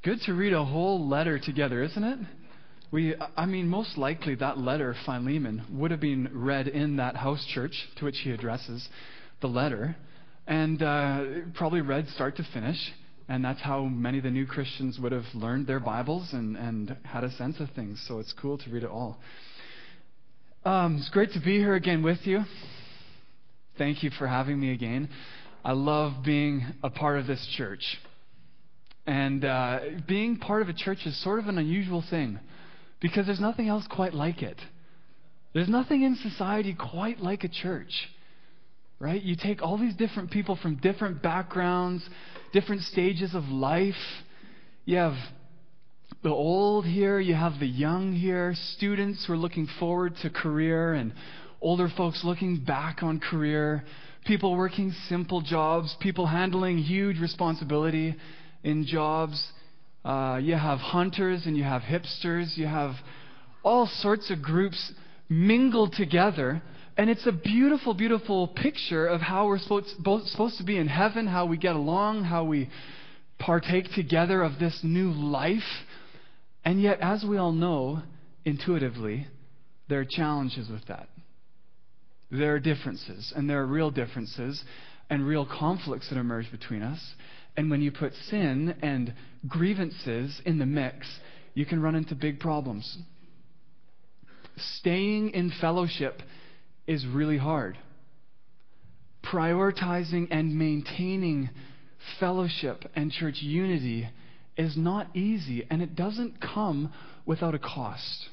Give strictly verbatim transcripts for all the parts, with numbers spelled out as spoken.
good to read a whole letter together, isn't it? We, I mean, most likely that letter, Philemon, would have been read in that house church to which he addresses the letter, and uh, probably read start to finish. And that's how many of the new Christians would have learned their Bibles and, and had a sense of things. So it's cool to read it all. Um, it's great to be here again with you. Thank you for having me again. I love being a part of this church. And uh, being part of a church is sort of an unusual thing because there's nothing else quite like it. There's nothing in society quite like a church. Right? You take all these different people from different backgrounds, different stages of life. You have the old here, you have the young here, students who are looking forward to career, and older folks looking back on career, people working simple jobs, people handling huge responsibility in jobs. Uh, you have hunters and you have hipsters. You have all sorts of groups mingled together. And it's a beautiful, beautiful picture of how we're supposed, both supposed to be in heaven, how we get along, how we partake together of this new life. And yet, as we all know, intuitively, there are challenges with that. There are differences, and there are real differences and real conflicts that emerge between us. And when you put sin and grievances in the mix, you can run into big problems. Staying in fellowship is really hard. Prioritizing and maintaining fellowship and church unity is not easy, and it doesn't come without a cost.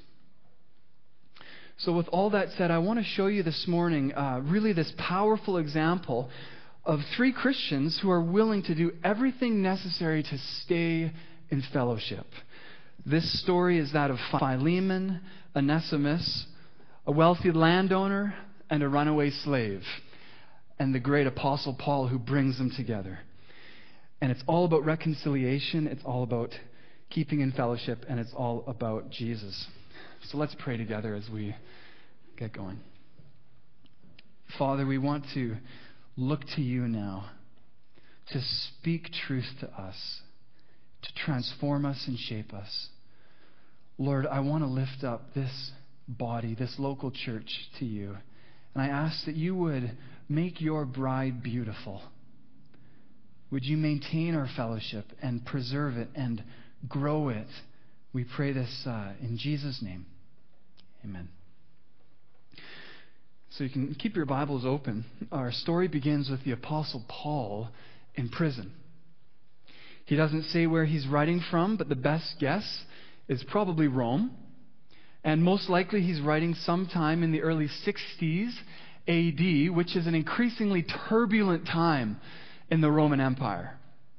So with all that said, I want to show you this morning uh, really this powerful example of three Christians who are willing to do everything necessary to stay in fellowship. This story is that of Philemon, Onesimus, a wealthy landowner, and a runaway slave, and the great apostle Paul who brings them together. And it's all about reconciliation, it's all about keeping in fellowship, and it's all about Jesus. So let's pray together as we get going. Father, we want to look to you now to speak truth to us, to transform us and shape us. Lord, I want to lift up this body, this local church to you. And I ask that you would make your bride beautiful. Would you maintain our fellowship and preserve it and grow it? We pray this uh, in Jesus' name. Amen. So you can keep your Bibles open. Our story begins with the Apostle Paul in prison. He doesn't say where he's writing from, but the best guess is probably Rome. And most likely he's writing sometime in the early sixties A D, which is an increasingly turbulent time in the Roman Empire.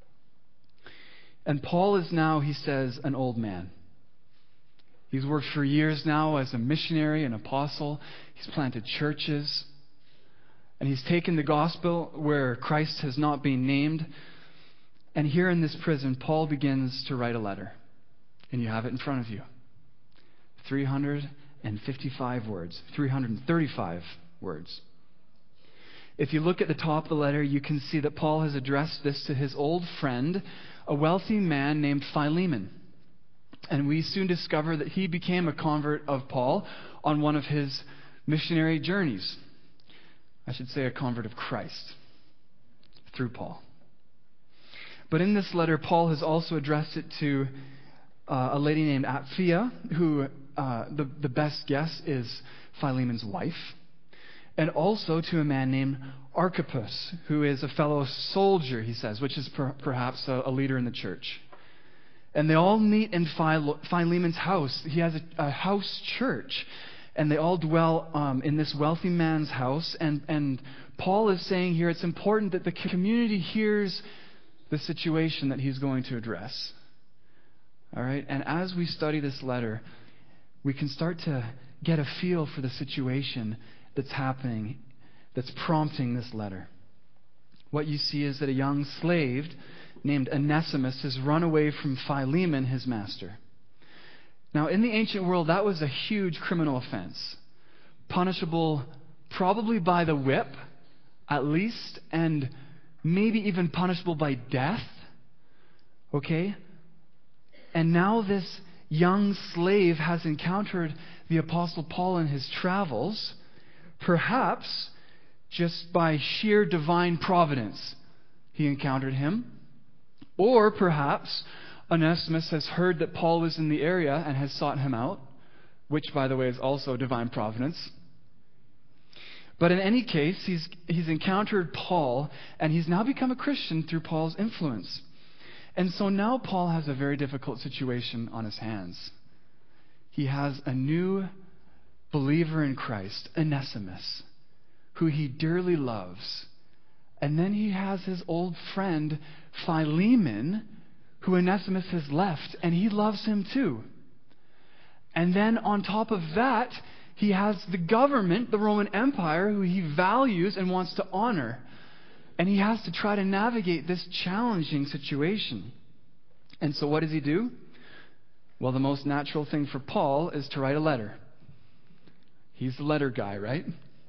And Paul is now, he says, an old man. He's worked for years now as a missionary, an apostle. He's planted churches. And he's taken the gospel where Christ has not been named. And here in this prison, Paul begins to write a letter. And you have it in front of you. three hundred fifty-five words. three hundred thirty-five words. If you look at the top of the letter, you can see that Paul has addressed this to his old friend, a wealthy man named Philemon. And we soon discover that he became a convert of Paul on one of his missionary journeys. I should say a convert of Christ through Paul. But in this letter, Paul has also addressed it to uh, a lady named Apphia, who uh, the, the best guess is Philemon's wife, and also to a man named Archippus, who is a fellow soldier, he says, which is per- perhaps a, a leader in the church. And they all meet in Phile- Philemon's house. He has a, a house church, and they all dwell um, in this wealthy man's house. And, and Paul is saying here it's important that the community hears the situation that he's going to address. All right? And as we study this letter, we can start to get a feel for the situation that's happening, that's prompting this letter. What you see is that a young slave named Onesimus has run away from Philemon, his master. Now, in the ancient world, that was a huge criminal offense, punishable probably by the whip, at least, and maybe even punishable by death. Okay? And now this young slave has encountered the Apostle Paul in his travels, perhaps just by sheer divine providence he encountered him. Or perhaps Onesimus has heard that Paul was in the area and has sought him out, which, by the way, is also divine providence. But in any case, he's, he's encountered Paul, and he's now become a Christian through Paul's influence. And so now Paul has a very difficult situation on his hands. He has a new believer in Christ, Onesimus, who he dearly loves. And then he has his old friend, Philemon, who Onesimus has left, and he loves him too. And then on top of that, he has the government, the Roman Empire, who he values and wants to honor. And he has to try to navigate this challenging situation. And so what does he do? Well, the most natural thing for Paul is to write a letter. He's the letter guy, right?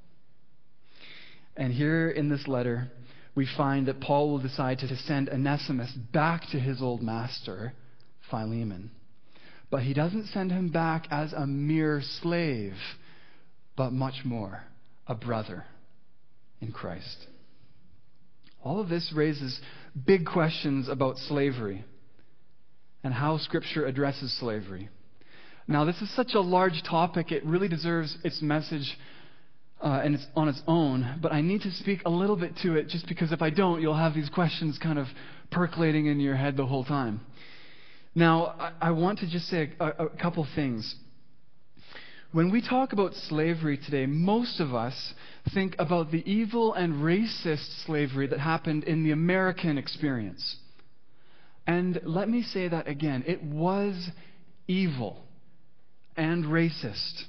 And here in this letter, we find that Paul will decide to send Onesimus back to his old master, Philemon. But he doesn't send him back as a mere slave, but much more, a brother in Christ. All of this raises big questions about slavery and how Scripture addresses slavery. Now, this is such a large topic, it really deserves its message uh, and it's on its own, but I need to speak a little bit to it, just because if I don't, you'll have these questions kind of percolating in your head the whole time. Now, I, I want to just say a, a couple things. When we talk about slavery today, most of us think about the evil and racist slavery that happened in the American experience. And let me say that again. It was evil and racist.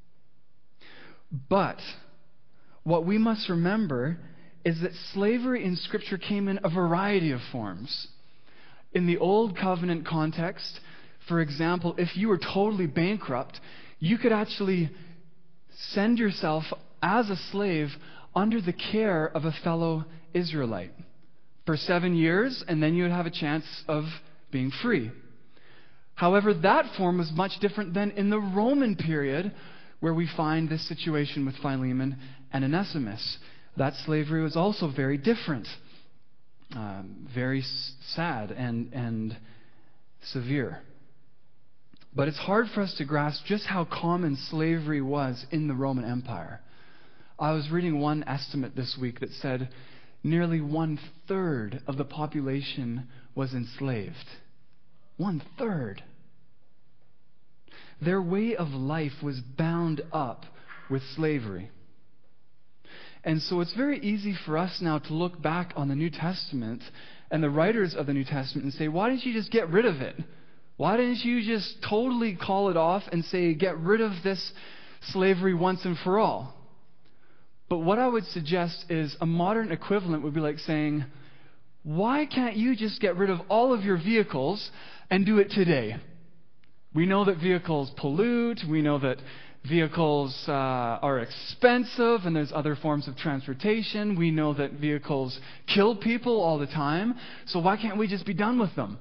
But what we must remember is that slavery in Scripture came in a variety of forms. In the Old Covenant context, for example, if you were totally bankrupt, you could actually send yourself as a slave under the care of a fellow Israelite for seven years, and then you would have a chance of being free. However, that form was much different than in the Roman period, where we find this situation with Philemon and Onesimus. That slavery was also very different, um, very s- sad and, and severe. But it's hard for us to grasp just how common slavery was in the Roman Empire. I was reading one estimate this week that said nearly one-third of the population was enslaved. One-third. Their way of life was bound up with slavery. And so it's very easy for us now to look back on the New Testament and the writers of the New Testament and say, why didn't you just get rid of it? Why didn't you just totally call it off and say, get rid of this slavery once and for all? But what I would suggest is a modern equivalent would be like saying, why can't you just get rid of all of your vehicles and do it today? We know that vehicles pollute. We know that vehicles uh, are expensive, and there's other forms of transportation. We know that vehicles kill people all the time. So why can't we just be done with them?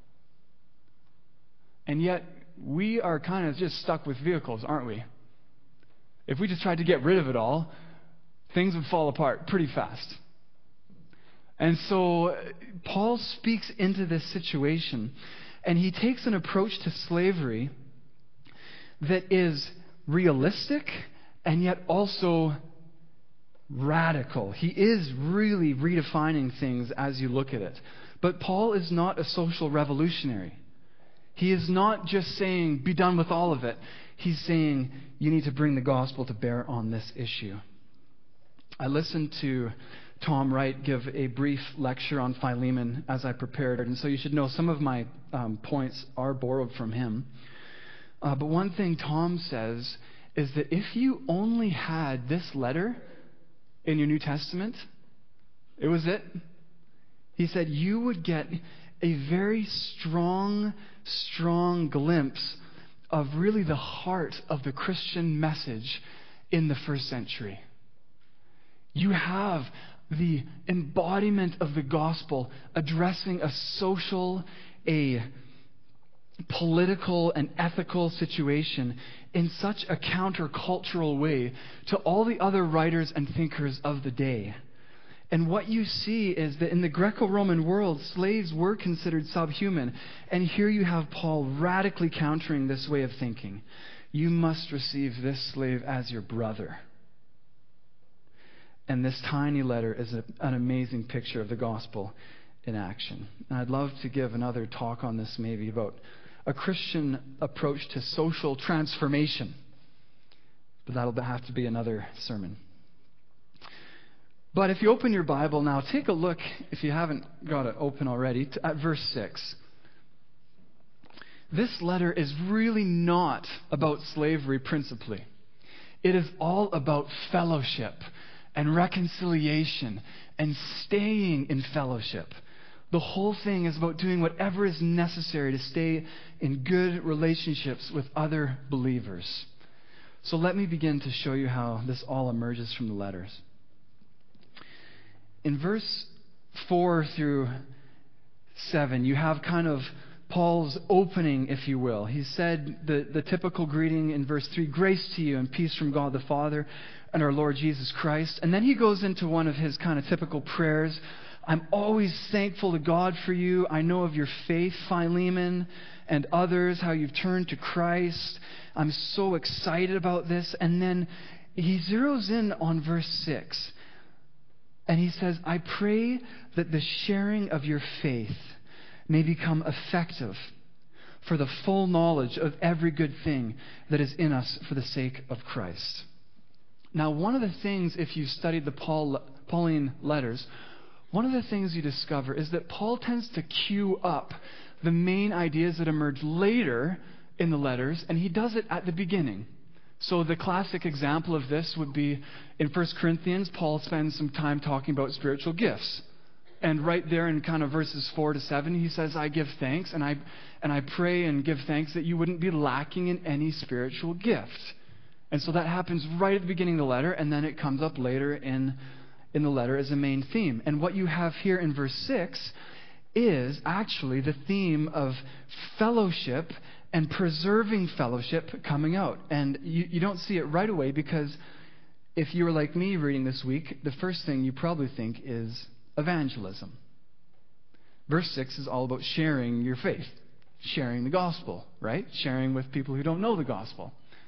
And yet, we are kind of just stuck with vehicles, aren't we? If we just tried to get rid of it all, things would fall apart pretty fast. And so, Paul speaks into this situation, and he takes an approach to slavery that is realistic and yet also radical. He is really redefining things as you look at it. But Paul is not a social revolutionary. He is not just saying, be done with all of it. He's saying, you need to bring the gospel to bear on this issue. I listened to Tom Wright give a brief lecture on Philemon as I prepared, and so you should know some of my um, points are borrowed from him. Uh, but one thing Tom says is that if you only had this letter in your New Testament, it was it. He said you would get a very strong, strong glimpse of really the heart of the Christian message in the first century. You have the embodiment of the gospel addressing a social, a political and ethical situation in such a countercultural way to all the other writers and thinkers of the day. And what you see is that in the Greco-Roman world, slaves were considered subhuman. And here you have Paul radically countering this way of thinking. You must receive this slave as your brother. And this tiny letter is a, an amazing picture of the gospel in action. And I'd love to give another talk on this, maybe, about a Christian approach to social transformation. But that'll have to be another sermon. But if you open your Bible now, take a look, if you haven't got it open already, at verse six. This letter is really not about slavery principally. It is all about fellowship and reconciliation and staying in fellowship. The whole thing is about doing whatever is necessary to stay in good relationships with other believers. So let me begin to show you how this all emerges from the letters. In verse four through seven, you have kind of Paul's opening, if you will. He said the, the typical greeting in verse three, grace to you and peace from God the Father and our Lord Jesus Christ. And then he goes into one of his kind of typical prayers. I'm always thankful to God for you. I know of your faith, Philemon, and others, how you've turned to Christ. I'm so excited about this. And then he zeroes in on verse six. And he says, I pray that the sharing of your faith may become effective for the full knowledge of every good thing that is in us for the sake of Christ. Now, one of the things, if you studied the Paul, Pauline letters, one of the things you discover is that Paul tends to cue up the main ideas that emerge later in the letters, and he does it at the beginning. So the classic example of this would be in First Corinthians, Paul spends some time talking about spiritual gifts. And right there in kind of verses four to seven, he says, I give thanks and I and I pray and give thanks that you wouldn't be lacking in any spiritual gift. And so that happens right at the beginning of the letter, and then it comes up later in, in the letter as a main theme. And what you have here in verse six is actually the theme of fellowship and preserving fellowship coming out. And you, you don't see it right away because if you were like me reading this week, the first thing you probably think is evangelism. Verse six is all about sharing your faith, sharing the gospel, right? Sharing with people who don't know the gospel.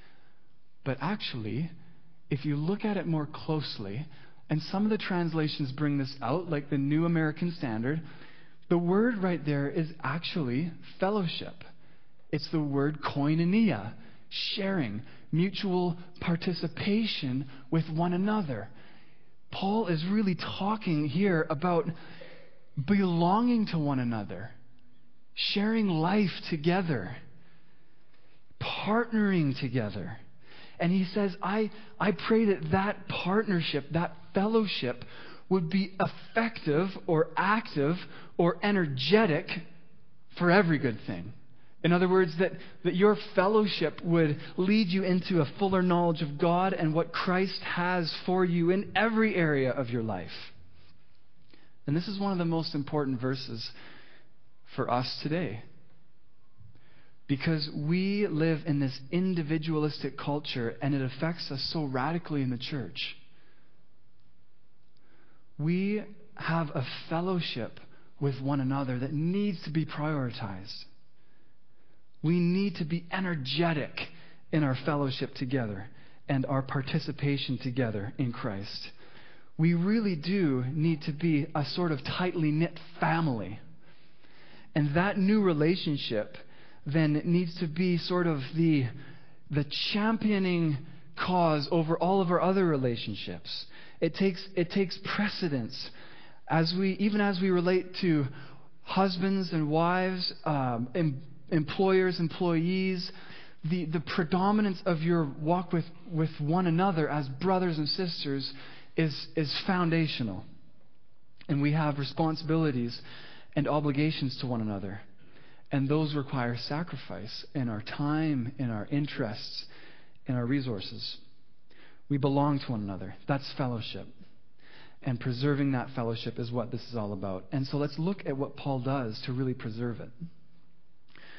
But actually, if you look at it more closely, and some of the translations bring this out, like the New American Standard, the word right there is actually fellowship. It's the word koinonia, sharing, mutual participation with one another. Paul is really talking here about belonging to one another, sharing life together, partnering together. And he says, I, I pray that that partnership, that fellowship would be effective or active or energetic for every good thing. In other words, that, that your fellowship would lead you into a fuller knowledge of God and what Christ has for you in every area of your life. And this is one of the most important verses for us today. Because we live in this individualistic culture and it affects us so radically in the church. We have a fellowship with one another that needs to be prioritized. We need to be energetic in our fellowship together and our participation together in Christ. We really do need to be a sort of tightly knit family. And that new relationship then needs to be sort of the, the championing cause over all of our other relationships. It takes, it takes precedence as we, even as we relate to husbands and wives, um, em, employers, employees, the, the predominance of your walk with, with one another as brothers and sisters is, is foundational. And we have responsibilities and obligations to one another. And those require sacrifice in our time, in our interests, in our resources. We belong to one another. That's fellowship. And preserving that fellowship is what this is all about. And so let's look at what Paul does to really preserve it.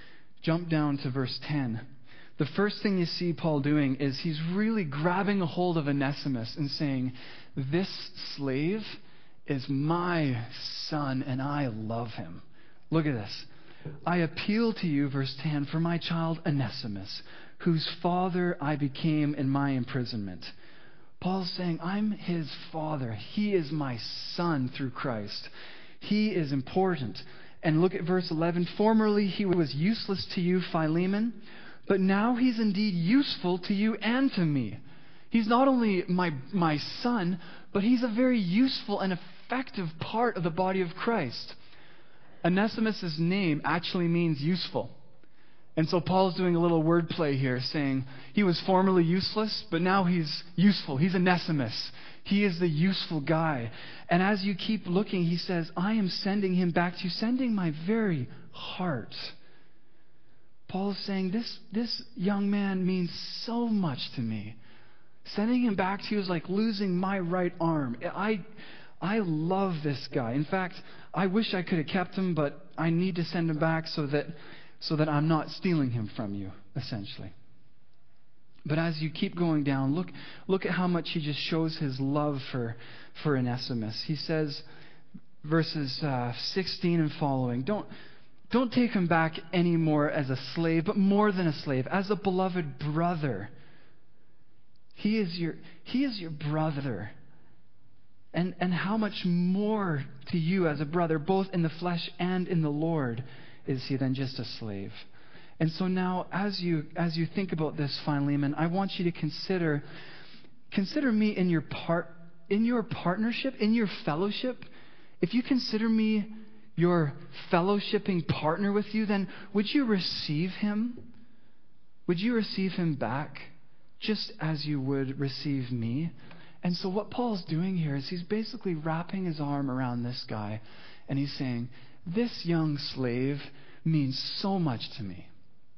jump down to verse ten. The first thing you see Paul doing is he's really grabbing a hold of Onesimus and saying, this slave is my son and I love him. Look at this. I appeal to you, verse ten, for my child Onesimus, whose father I became in my imprisonment. Paul's saying, I'm his father. He is my son through Christ. He is important. And look at verse eleven. Formerly he was useless to you, Philemon, but now he's indeed useful to you and to me. He's not only my, my son, but he's a very useful and effective part of the body of Christ. Onesimus' name actually means useful. And so Paul's doing a little wordplay here, saying he was formerly useless, but now he's useful. He's Onesimus. He is the useful guy. And as you keep looking, he says, I am sending him back to you, sending my very heart. Paul's saying, this, this young man means so much to me. Sending him back to you is like losing my right arm. I, I love this guy. In fact, I wish I could have kept him, but I need to send him back so that, so that I'm not stealing him from you, essentially. But as you keep going down, look, look at how much he just shows his love for, for Onesimus. He says, verses uh, sixteen and following, don't, don't take him back anymore as a slave, but more than a slave, as a beloved brother. He is your, he is your brother. And, and how much more to you as a brother, both in the flesh and in the Lord, is he than just a slave? And so now, as you as you think about this, Philemon, I want you to consider consider me in your part in your partnership, in your fellowship. If you consider me your fellowshipping partner with you, then would you receive him? Would you receive him back just as you would receive me? And so what Paul's doing here is he's basically wrapping his arm around this guy, and he's saying, this young slave means so much to me.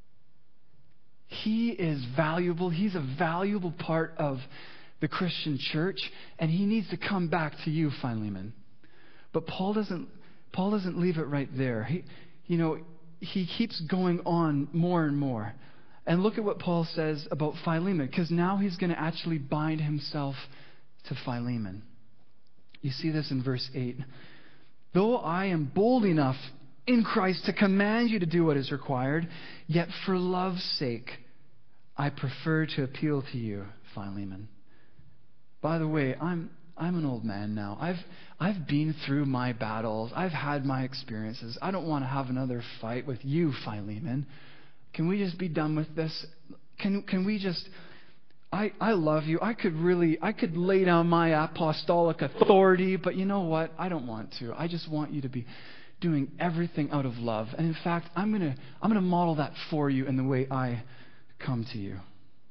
He is valuable. He's a valuable part of the Christian church, and he needs to come back to you, Philemon. But Paul doesn't Paul doesn't leave it right there. He, you know, he keeps going on more and more. And look at what Paul says about Philemon, because now he's going to actually bind himself to Philemon. You see this in verse eight. Though I am bold enough in Christ to command you to do what is required, yet for love's sake, I prefer to appeal to you, Philemon. By the way, I'm I'm an old man now. I've I've been through my battles. I've had my experiences. I don't want to have another fight with you, Philemon. Can we just be done with this? Can can we just I, I love you. I could really, I could lay down my apostolic authority, but you know what? I don't want to. I just want you to be doing everything out of love. And in fact, I'm going to, I'm going to model that for you in the way I come to you.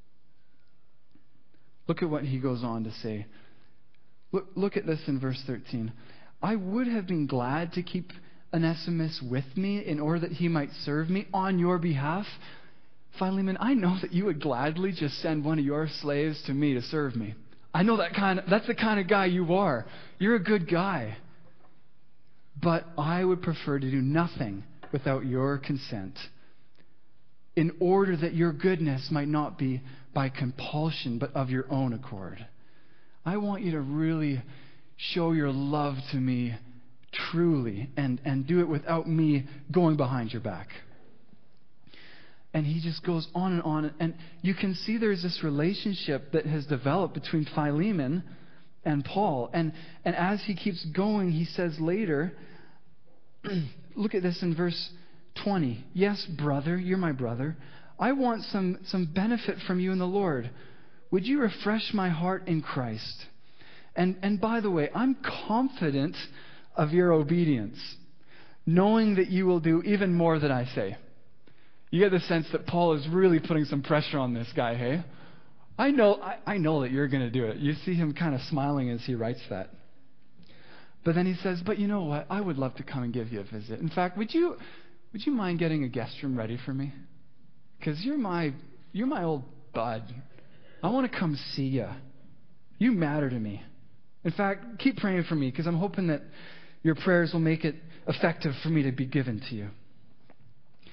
Look at what he goes on to say. Look, look at this in verse thirteen. I would have been glad to keep Onesimus with me in order that he might serve me on your behalf. Philemon, I know that you would gladly just send one of your slaves to me to serve me. I know that kind of, that's the kind of guy you are. You're a good guy. But I would prefer to do nothing without your consent, in order that your goodness might not be by compulsion, but of your own accord. I want you to really show your love to me truly, and, and do it without me going behind your back. And he just goes on and on. And you can see there's this relationship that has developed between Philemon and Paul. And, and as he keeps going, he says later, look at this in verse twenty. Yes, brother, you're my brother. I want some, some benefit from you in the Lord. Would you refresh my heart in Christ? And, and by the way, I'm confident of your obedience, knowing that you will do even more than I say. You get the sense that Paul is really putting some pressure on this guy, hey? I know I, I know that you're going to do it. You see him kind of smiling as he writes that. But then he says, but you know what? I would love to come and give you a visit. In fact, would you would you mind getting a guest room ready for me? Because you're my, you're my old bud. I want to come see you. You matter to me. In fact, keep praying for me, because I'm hoping that your prayers will make it effective for me to be given to you.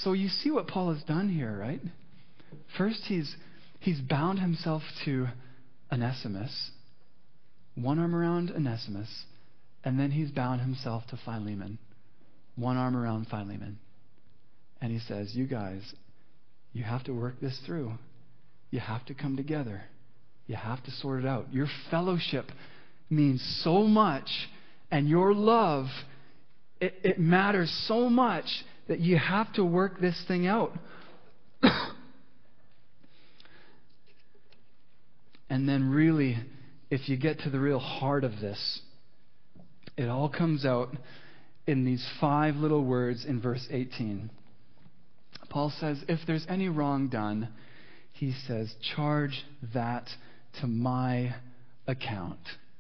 So you see what Paul has done here, right? First, he's he's bound himself to Onesimus, one arm around Onesimus, and then he's bound himself to Philemon, one arm around Philemon. And he says, you guys, you have to work this through. You have to come together. You have to sort it out. Your fellowship means so much, and your love, it, it matters so much that you have to work this thing out. And then really, if you get to the real heart of this, it all comes out in these five little words in verse eighteen. Paul says, if there's any wrong done, he says, charge that to my account.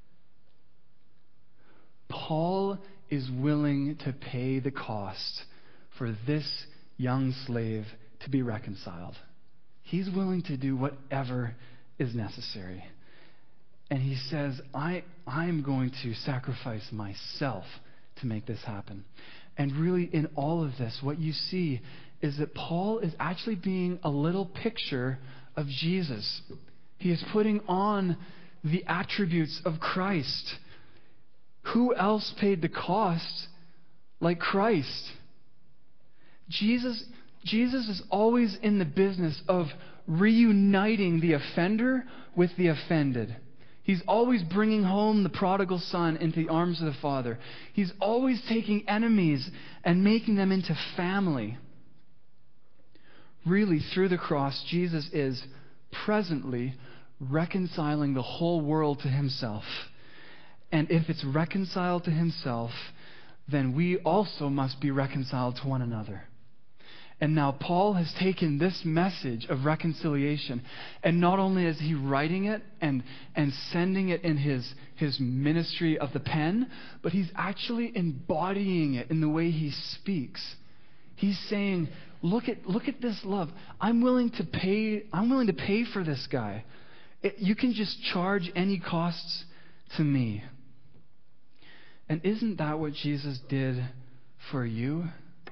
Paul is willing to pay the cost for this young slave to be reconciled. He's willing to do whatever is necessary. And he says, I, I'm going to sacrifice myself to make this happen. And really, in all of this, what you see is that Paul is actually being a little picture of Jesus. He is putting on the attributes of Christ. Who else paid the cost like Christ? Jesus, Jesus is always in the business of reuniting the offender with the offended. He's always bringing home the prodigal son into the arms of the Father. He's always taking enemies and making them into family. Really, through the cross, Jesus is presently reconciling the whole world to himself. And if it's reconciled to himself, then we also must be reconciled to one another. And now Paul has taken this message of reconciliation, and not only is he writing it and, and sending it in his, his ministry of the pen, but he's actually embodying it in the way he speaks. He's saying, look at look at this love. I'm willing to pay, I'm willing to pay for this guy. It, you can just charge any costs to me. And isn't that what Jesus did for you?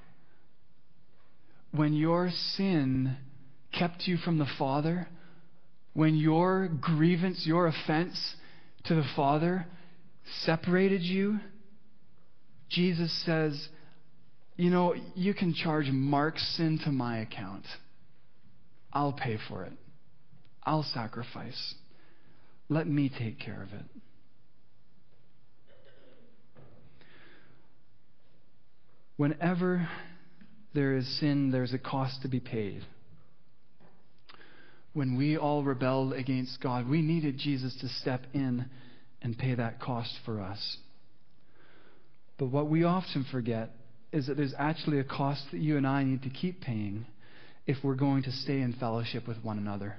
When your sin kept you from the Father, when your grievance, your offense to the Father separated you, Jesus says, you know, you can charge Mark's sin to my account. I'll pay for it. I'll sacrifice. Let me take care of it. Whenever there is sin, there's a cost to be paid. When we all rebelled against God, we needed Jesus to step in and pay that cost for us. But what we often forget is that there's actually a cost that you and I need to keep paying if we're going to stay in fellowship with one another.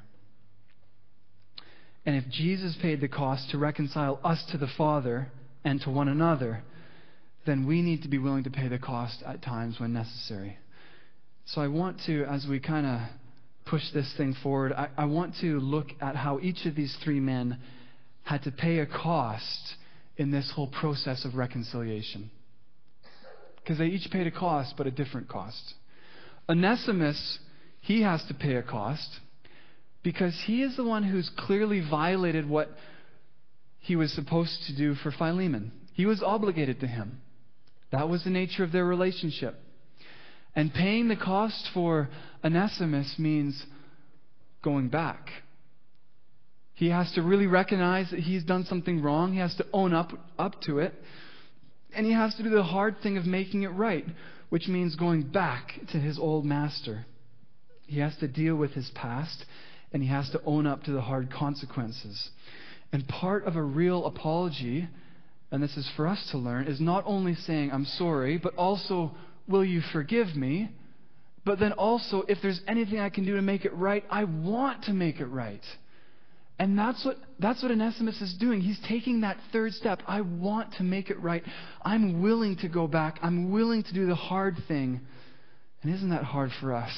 And if Jesus paid the cost to reconcile us to the Father and to one another, then we need to be willing to pay the cost at times when necessary. So I want to, as we kind of push this thing forward, I, I want to look at how each of these three men had to pay a cost in this whole process of reconciliation. Because they each paid a cost, but a different cost. Onesimus, he has to pay a cost because he is the one who's clearly violated what he was supposed to do for Philemon. He was obligated to him. That was the nature of their relationship. And paying the cost for Onesimus means going back. He has to really recognize that he's done something wrong. He has to own up, up to it. And he has to do the hard thing of making it right, which means going back to his old master. He has to deal with his past, and he has to own up to the hard consequences. And part of a real apology, and this is for us to learn, is not only saying, I'm sorry, but also, will you forgive me? But then also, if there's anything I can do to make it right, I want to make it right. And that's what that's what Onesimus is doing. He's taking that third step. I want to make it right. I'm willing to go back. I'm willing to do the hard thing. And isn't that hard for us?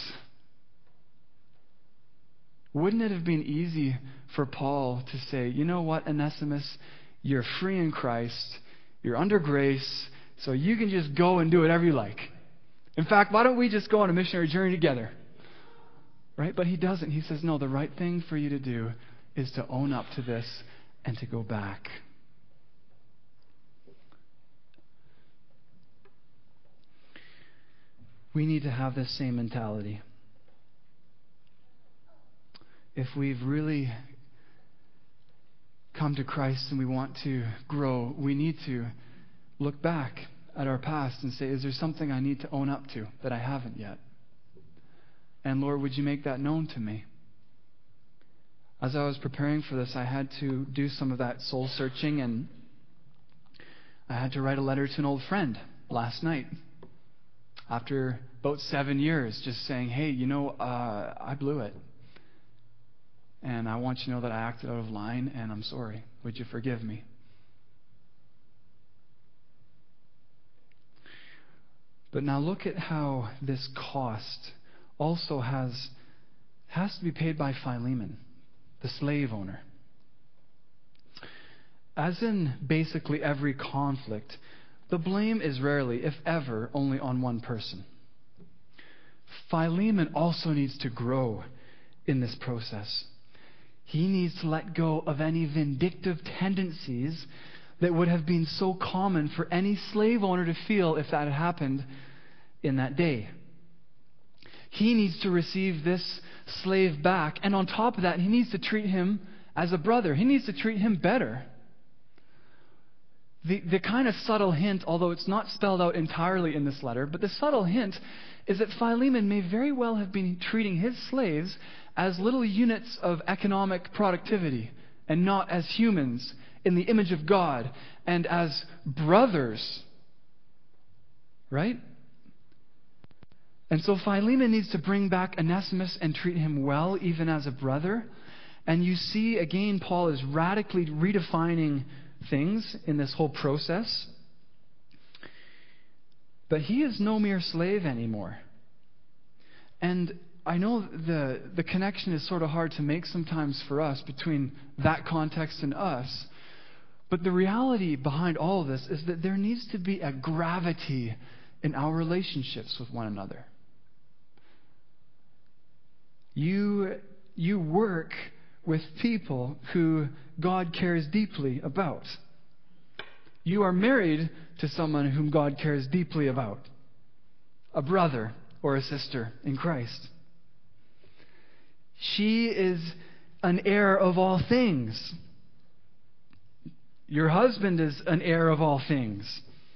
Wouldn't it have been easy for Paul to say, you know what, Onesimus, you're free in Christ. You're under grace. So you can just go and do whatever you like. In fact, why don't we just go on a missionary journey together? Right? But he doesn't. He says, no, the right thing for you to do is to own up to this and to go back. We need to have this same mentality. If we've really come to Christ and we want to grow, we need to look back at our past and say, is there something I need to own up to that I haven't yet? And Lord, would you make that known to me? As I was preparing for this, I had to do some of that soul searching, and I had to write a letter to an old friend last night. After about seven years, just saying, hey, you know, uh, I blew it. And I want you to know that I acted out of line, and I'm sorry. Would you forgive me? But now look at how this cost also has, has to be paid by Philemon, the slave owner. As in basically every conflict, the blame is rarely, if ever, only on one person. Philemon also needs to grow in this process. He needs to let go of any vindictive tendencies that would have been so common for any slave owner to feel if that had happened in that day. He needs to receive this slave back, and on top of that, he needs to treat him as a brother. He needs to treat him better. The, the kind of subtle hint, although it's not spelled out entirely in this letter, but the subtle hint is that Philemon may very well have been treating his slaves as little units of economic productivity and not as humans in the image of God and as brothers. Right? And so Philemon needs to bring back Onesimus and treat him well, even as a brother. And you see, again, Paul is radically redefining things in this whole process. But he is no mere slave anymore. And I know the, the connection is sort of hard to make sometimes for us between that context and us. But the reality behind all of this is that there needs to be a gravity in our relationships with one another. You, you work with people who God cares deeply about. You are married to someone whom God cares deeply about. A brother or a sister in Christ. She is an heir of all things. Your husband is an heir of all things.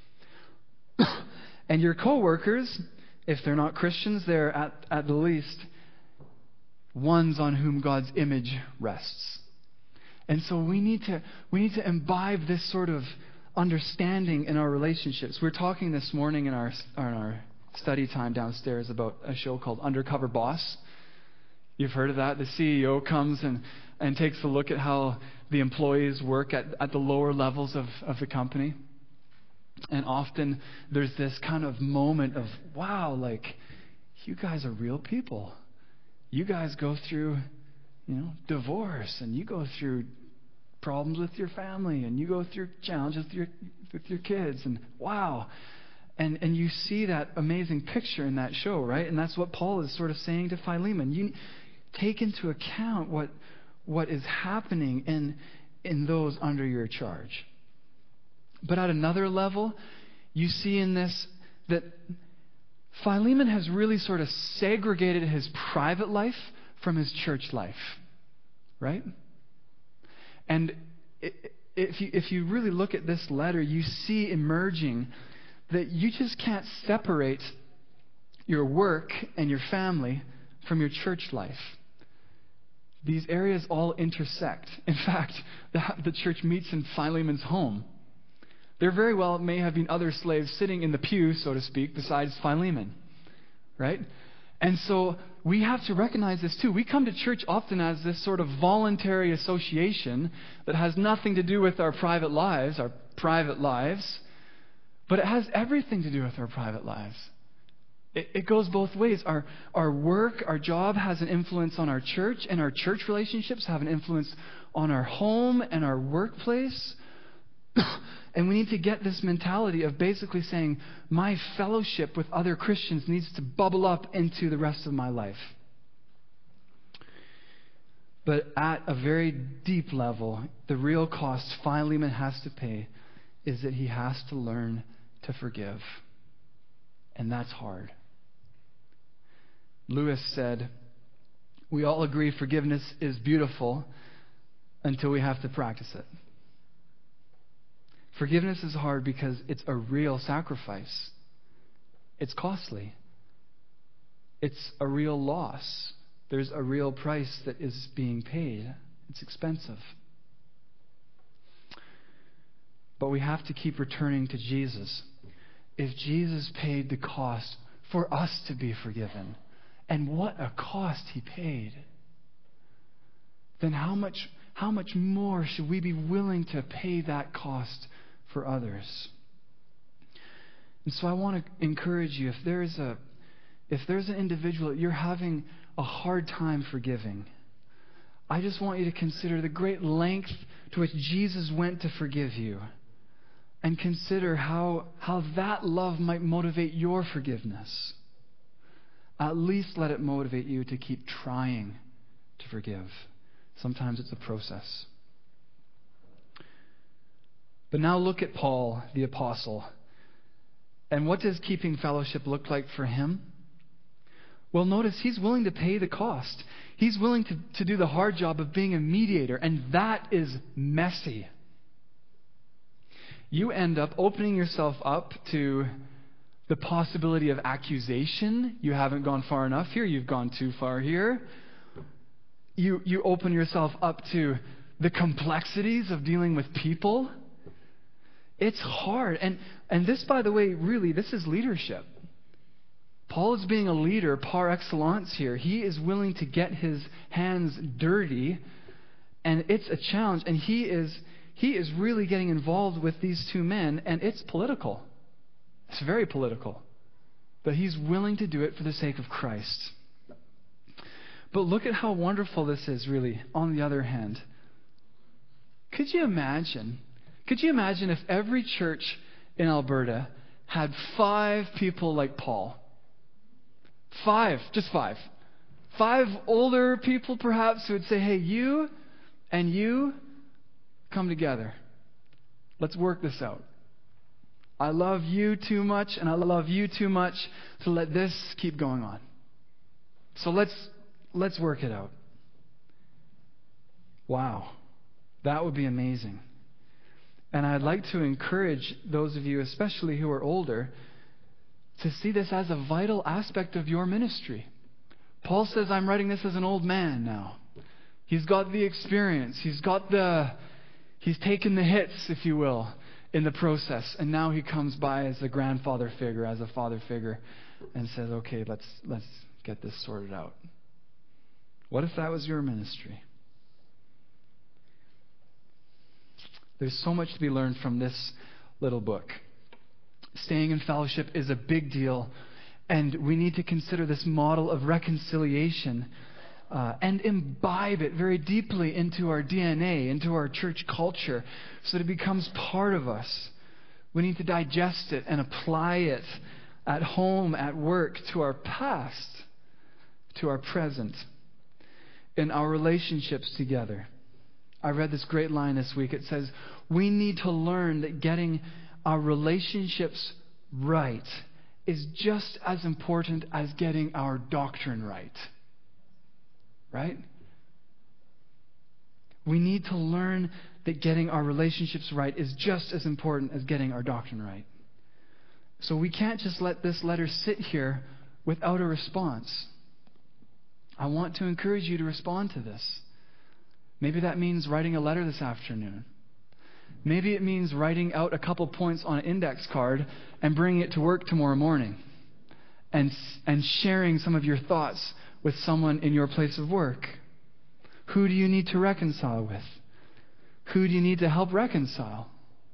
And your co-workers, if they're not Christians, they're at, at the least ones on whom God's image rests. And so we need to we need to imbibe this sort of understanding in our relationships. We were talking this morning in our in our study time downstairs about a show called Undercover Boss. You've heard of that? The C E O comes and, and takes a look at how the employees work at, at the lower levels of, of the company. And often there's this kind of moment of, wow, like, you guys are real people. You guys go through, you know, divorce, and you go through problems with your family, and you go through challenges with your, with your kids, and wow. And and you see that amazing picture in that show, right? And that's what Paul is sort of saying to Philemon. You take into account what what is happening in in those under your charge. But at another level, you see in this that Philemon has really sort of segregated his private life from his church life, right? And if you if you really look at this letter, you see emerging that you just can't separate your work and your family from your church life. These areas all intersect. In fact, the, the church meets in Philemon's home. There very well may have been other slaves sitting in the pew, so to speak, besides Philemon, right? And so we have to recognize this too. We come to church often as this sort of voluntary association that has nothing to do with our private lives, our private lives, but it has everything to do with our private lives. It, it goes both ways. Our, our work, our job has an influence on our church, and our church relationships have an influence on our home and our workplace. And we need to get this mentality of basically saying, my fellowship with other Christians needs to bubble up into the rest of my life. But at a very deep level, the real cost Philemon has to pay is that he has to learn to forgive. And that's hard. Lewis said, we all agree forgiveness is beautiful until we have to practice it. Forgiveness is hard because it's a real sacrifice. It's costly. It's a real loss. There's a real price that is being paid. It's expensive. But we have to keep returning to Jesus. If Jesus paid the cost for us to be forgiven, and what a cost he paid, then how much, how much more should we be willing to pay that cost for others? And so I want to encourage you, if there's a if there's an individual that you're having a hard time forgiving, I just want you to consider the great length to which Jesus went to forgive you. And consider how, how that love might motivate your forgiveness. At least let it motivate you to keep trying to forgive. Sometimes it's a process. But now look at Paul, the apostle. And what does keeping fellowship look like for him? Well, notice he's willing to pay the cost. He's willing to, to do the hard job of being a mediator, and that is messy. You end up opening yourself up to the possibility of accusation. You haven't gone far enough here. You've gone too far here. You, you open yourself up to the complexities of dealing with people. It's hard. And, and this, by the way, really, this is leadership. Paul is being a leader par excellence here. He is willing to get his hands dirty, and it's a challenge. And he is he is really getting involved with these two men, and it's political. It's very political. But he's willing to do it for the sake of Christ. But look at how wonderful this is, really, on the other hand. Could you imagine? Could you imagine if every church in Alberta had five people like Paul? Five, just five. Five older people, perhaps, who would say, hey, you and you, come together. Let's work this out. I love you too much, and I love you too much to let this keep going on. So let's let's work it out. Wow. That would be amazing. And I'd like to encourage those of you, especially who are older, to see this as a vital aspect of your ministry. Paul says, I'm writing this as an old man now. He's got the experience. He's got the, he's taken the hits, if you will, in the process. And now he comes by as a grandfather figure, as a father figure, and says, okay, let's, let's get this sorted out. What if that was your ministry? There's so much to be learned from this little book. Staying in fellowship is a big deal, and we need to consider this model of reconciliation uh, and imbibe it very deeply into our D N A, into our church culture, so that it becomes part of us. We need to digest it and apply it at home, at work, to our past, to our present, in our relationships together. I read this great line this week. It says, we need to learn that getting our relationships right is just as important as getting our doctrine right. Right? We need to learn that getting our relationships right is just as important as getting our doctrine right. So we can't just let this letter sit here without a response. I want to encourage you to respond to this. Maybe that means writing a letter this afternoon. Maybe it means writing out a couple points on an index card and bringing it to work tomorrow morning and, and sharing some of your thoughts with someone in your place of work. Who do you need to reconcile with? Who do you need to help reconcile?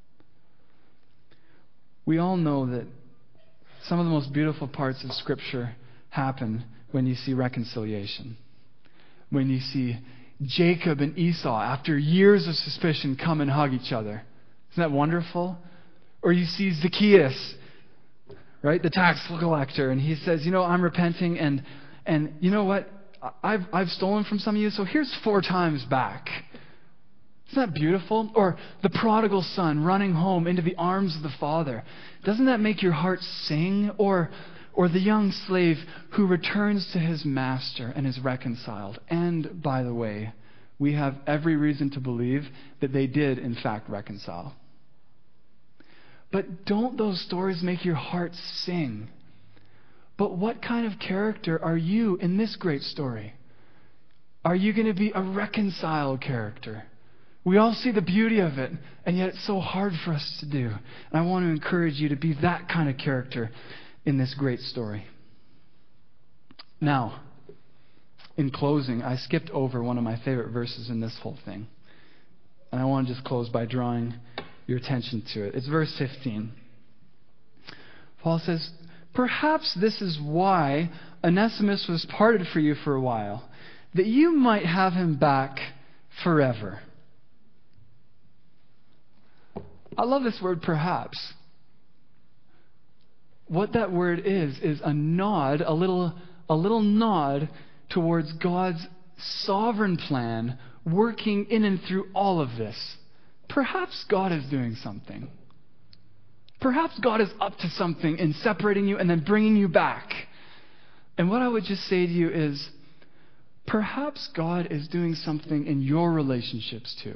We all know that some of the most beautiful parts of Scripture happen when you see reconciliation. When you see Jacob and Esau, after years of suspicion, come and hug each other. Isn't that wonderful? Or you see Zacchaeus, right, the tax collector, and he says, you know, I'm repenting, and and you know what? I've I've stolen from some of you, so here's four times back. Isn't that beautiful? Or the prodigal son running home into the arms of the Father. Doesn't that make your heart sing? Or or the young slave who returns to his master and is reconciled. And by the way, we have every reason to believe that they did in fact reconcile. But don't those stories make your heart sing? But what kind of character are you in this great story? Are you going to be a reconciled character? We all see the beauty of it, and yet it's so hard for us to do. And I want to encourage you to be that kind of character in this great story. Now, in closing, I skipped over one of my favorite verses in this whole thing. And I want to just close by drawing your attention to it. It's verse fifteen. Paul says, perhaps this is why Onesimus was parted for you for a while, that you might have him back forever. I love this word, perhaps. What that word is, is a nod, a little, a little nod towards God's sovereign plan working in and through all of this. Perhaps God is doing something. Perhaps God is up to something in separating you and then bringing you back. And what I would just say to you is, perhaps God is doing something in your relationships too.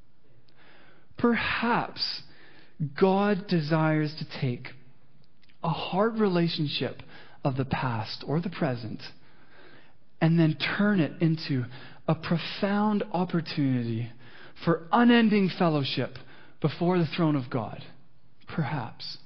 Perhaps God desires to take a hard relationship of the past or the present and then turn it into a profound opportunity for unending fellowship before the throne of God. Perhaps.